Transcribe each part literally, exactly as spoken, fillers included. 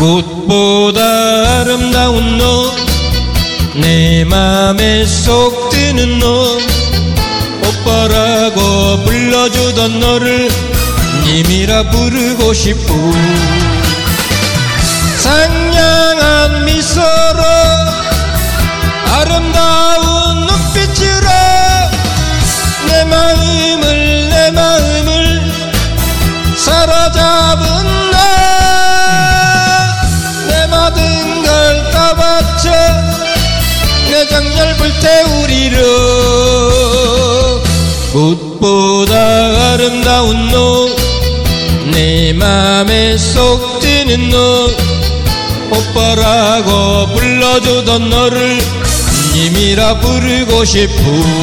꽃보다 아름다운 너, 내 맘에 쏙 드는 너, 오빠라고 불러주던 너를 님이라 부르고 싶어. 상냥한 미소로 아름다운 눈빛으로 내 마음을 내 마음을 사로잡은 너, 내 모든 걸 다 바쳐 내 정열 불태우리로. 꽃보다 아름다운 너, 내 맘에 쏙 드는 너, 오빠라고 불러주던 너를 님이라 부르고 싶어.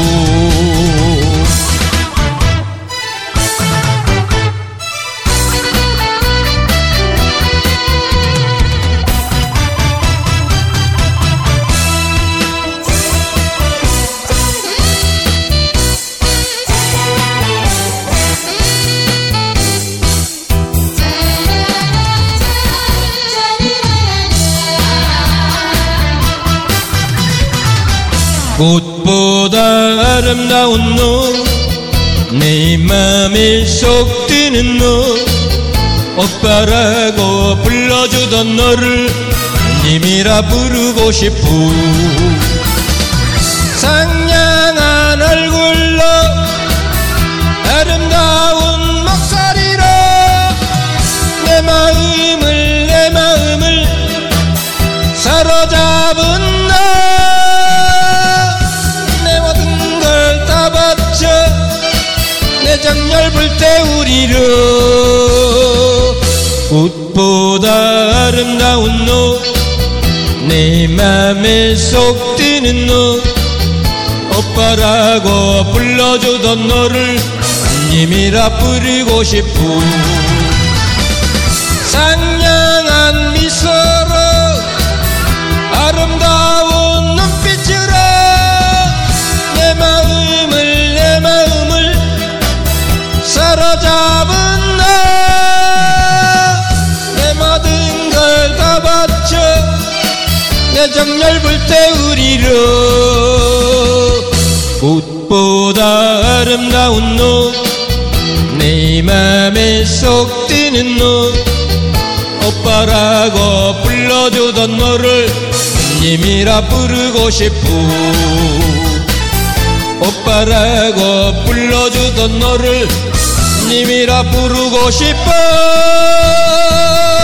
꽃보다 아름다운 너, 내 맘에 쏙 드는 너, 오빠라고 불러주던 너를 님이라 부르고 싶어. 상냥한 얼굴로 아름다운 목소리로 내 마음을 내 마음을 사로잡은 너, 내 정열 불태우리로. 꽃보다 아름다운 너, 내 맘에 쏙 드는 너, 오빠라고 불러주던 너를 님이라 부르고 싶어. 상냥한 미소로 아름다운 눈빛으로 내 마음을 내 마음을 사로잡은 너, 내 모든 걸 다 바쳐 내 정열 불태우리로. 꽃보다 아름다운 너, 내 맘에 쏙 드는 너, 오빠라고 불러주던 너를 님이라 부르고 싶어. 오빠라고 불러주던 너를 님이라 부르고 싶어.